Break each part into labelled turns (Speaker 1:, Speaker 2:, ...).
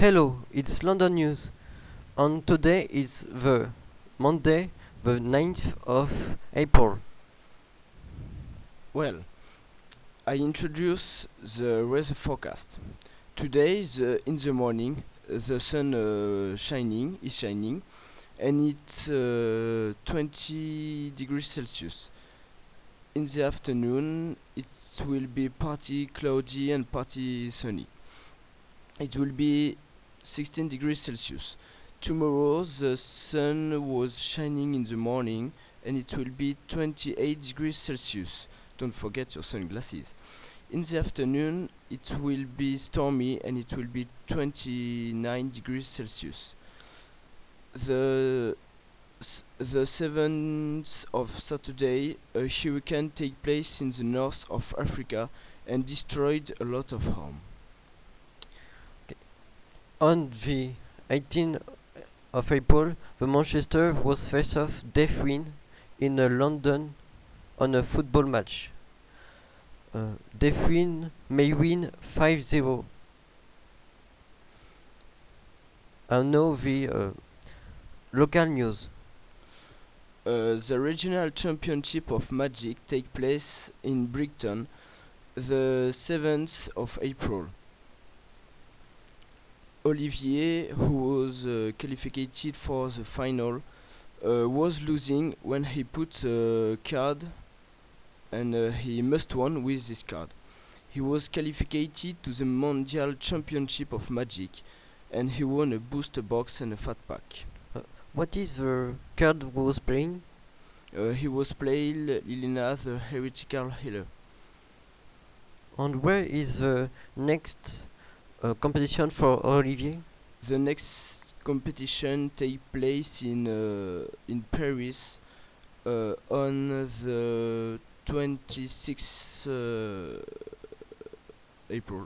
Speaker 1: Hello, it's London News, and today is the Monday, the 9th of April.
Speaker 2: Well, I introduce the weather forecast. Today, in the morning, the sun is shining, and it's 20 degrees Celsius. In the afternoon, it will be partly cloudy and partly sunny. It will be 16 degrees Celsius. Tomorrow, the sun was shining in the morning, and it will be 28 degrees Celsius. Don't forget your sunglasses. In the afternoon, it will be stormy and it will be 29 degrees Celsius. The 7th of Saturday, a hurricane take place in the north of Africa and destroyed a lot of home.
Speaker 1: On the 18th of April, the Manchester was face off Deaf Win in London on a football match. Deaf Win may win 5-0. And now the local news.
Speaker 2: The regional championship of Magic take place in Brighton the 7th of April. Olivier, who was qualified for the final, was losing when he put a card and he must win with this card. He was qualified to the Mondial Championship of Magic and he won a booster box and a fat pack.
Speaker 1: What is the card was playing?
Speaker 2: He was playing Lilina the Heretical Healer.
Speaker 1: And where is the next competition for Olivier?
Speaker 2: The next competition take place in Paris on the 26th April.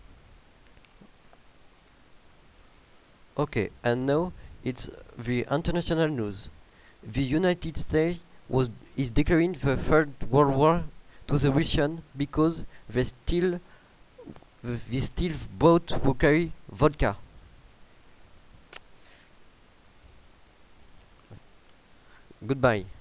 Speaker 1: Okay, and now it's the international news. The United States is declaring the Third World War to the Russians because they still bought Hungary vodka. Goodbye.